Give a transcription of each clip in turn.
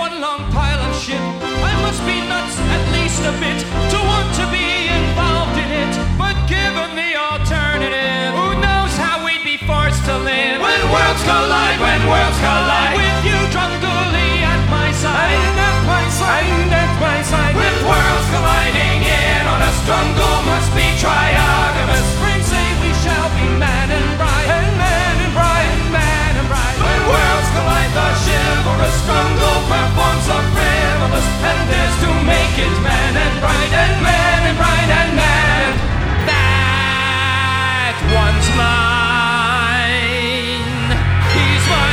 one long pile of shit. I must be nuts at least a bit to want to be involved in it. But given the alternative, who knows how we'd be forced to live when worlds collide, with you, Drungooly, at my side, and at my side, with worlds colliding in on us. Drungool must be triagamous. Spring say we shall be man and bride, and man and bride, and man and bride. When worlds collide, the chivalrous Drungool performs so frivolous, and there's to make it man and bride, and man and bride, and man. That one's mine. He's my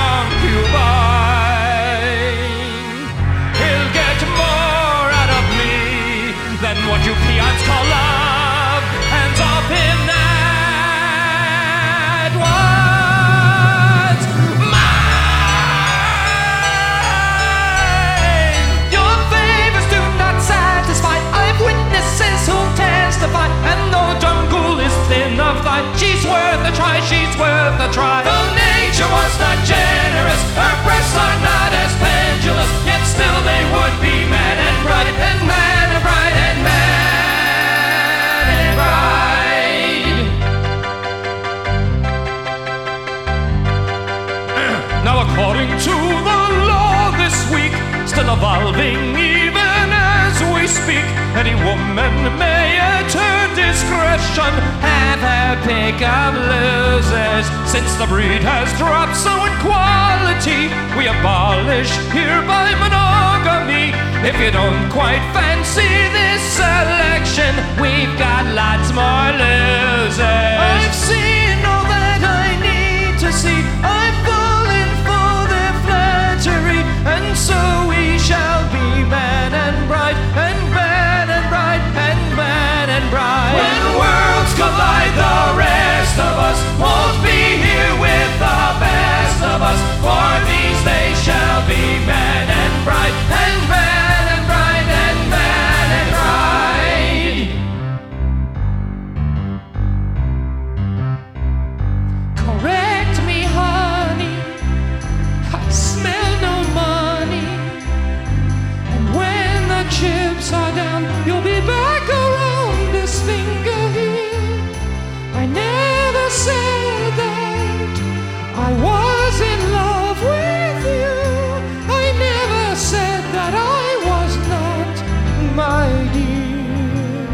concubine. He'll get more out of me than what you peons call love. Hands off him, that one's mine. Your favors do not satisfy. I've witnesses who'll testify. And though Drungool is thin of thigh, she's worth a try, she's worth a try. Though nature was not generous, her breasts are not as pendulous, yet still they would be man and bride, and man and bride, and man and bride. Now according to the law this week, still evolving even as we speak, any woman may at her discretion have her pick of losers. Since the breed has dropped so in quality, we abolish hereby monogamy. If you don't quite fancy this selection, we've got lots more losers. I've seen all that I need to see. I've fallen for their flattery, and so we shall be man and bride, and man and bride, and man and bride. When worlds collide, the rest of us won't be here with the best of us. For these they shall be man and bride, and man and bride, and man and bride. Correct me, honey, I smell no money. And when the chips are down, you'll be back around this finger here. I never said that I was in love with you. I never said that I was not, my dear.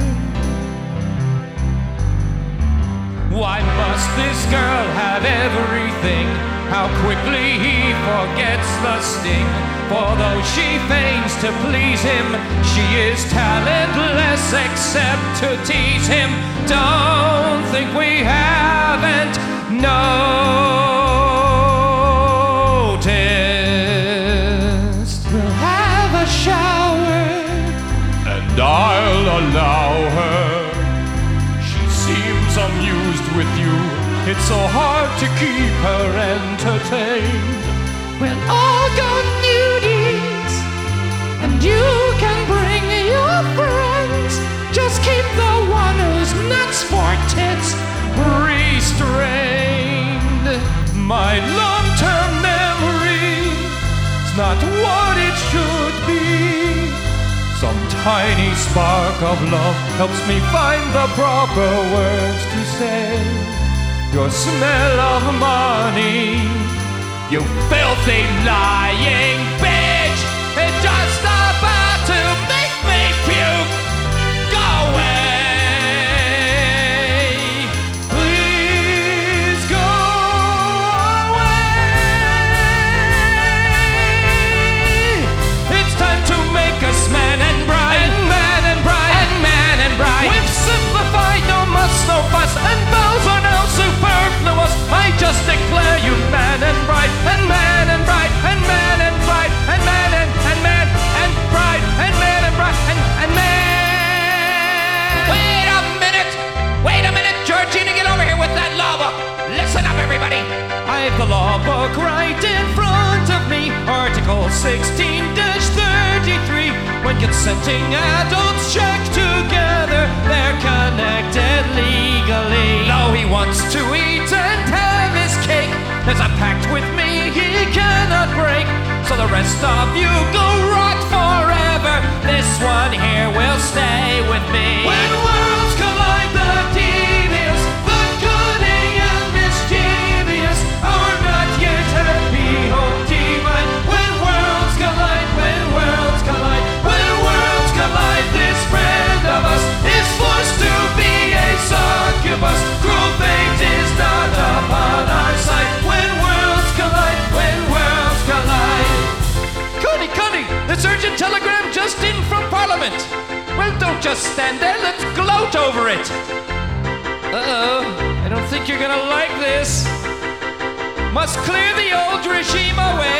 Why must this girl have everything? How quickly he forgets the sting. For though she feigns to please him, she is talentless except to tease him. Don't think we haven't noticed. We'll have a shower, and I'll allow her. She seems amused with you. It's so hard to keep her entertained. We'll all go nudies, and you can bring your friends. Just keep the one who's nuts for tits restrained. My long-term memory's not what it should be. Some tiny spark of love helps me find the proper words to say. Your smell of money, you filthy lying bitch, it's just about to make me puke. Go away, please go away. It's time to make us man and bride, and man and bride, and man and bride. We've simplified, no muss, no fuss, and vows are now superfluous. I just declare you man and bride, and man and bride, and man and bride, and man and man and bride, and man and bride, and man. Wait a minute, Georgina, get over here with that law book. Listen up, everybody. I've the law book right in front of me. Article 16-33. When consenting adults check together, they're connected legally. Though he wants to eat and have his cake, there's a pact with me he cannot break. So the rest of you go rot forever. This one here will stay with me. When worlds collide, the devious, the cunning and mischievous, are not yet happy home divine. When worlds collide, when worlds collide, when worlds collide, this friend of us is forced to be a succubus. Cruel fate is not upon our side. When worlds collide, when worlds collide. Connie, this urgent telegram just in from Parliament. Well, don't just stand there, let's gloat over it. Uh-oh, I don't think you're gonna like this. Must clear the old regime away.